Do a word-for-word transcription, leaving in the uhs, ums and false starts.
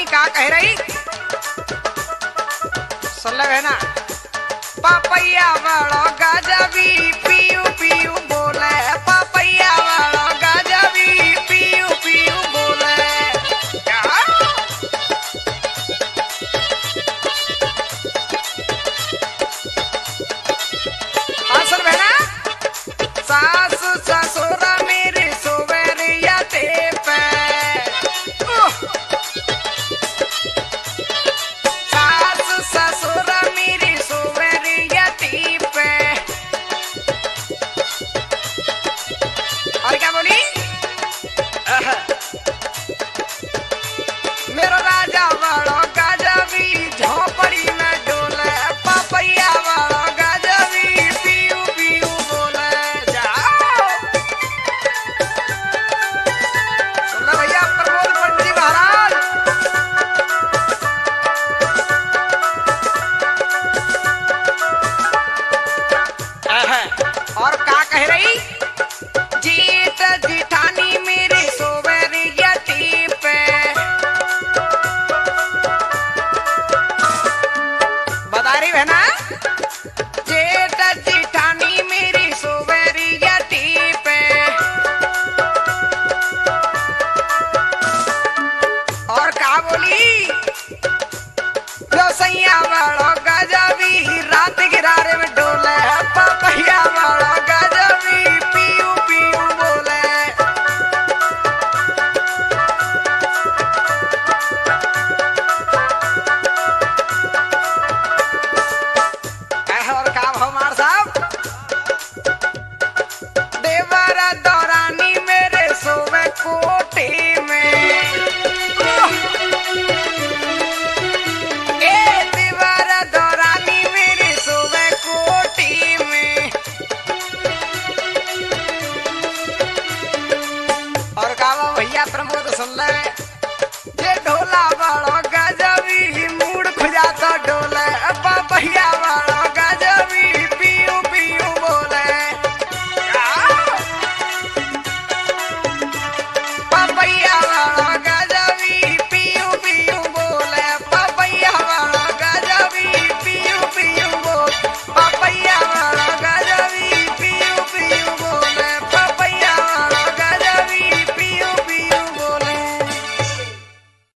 का कह रही सुन ले बहना। पापैया वालो गजबी पियू पियू बोले, पापैया वालो गजबी पियू पियू बोले। क्या सुन बहना। सास ससुर मेरे सोवरिया ते पे, सास ससुर मेरी सोवरिया ते पे। और क्या बोली? मेरा राजा वालो गजबी झोपड़ी में डोले, पापैया वालो गजबी पियू पियू बोले। जाओ सुन ले भैया प्रमोद पंडित जी महाराज। और का कह रही? जीत जिठानी मेरी सोवरिया ती पे। बता रही बहना। जेठ जिठानी मेरी सोवरिया ती पे। और का बोली? सैया वालो गजबी रात गिरारे में डोले, पापैया वालो गजबी पियू पियू बोले। और का हमार साहब? देवरा दौरानी मेरे सोवे कोठी में। ए देवरा दौरानी मेरे सोवे कोठी में। और का भैया प्रमोद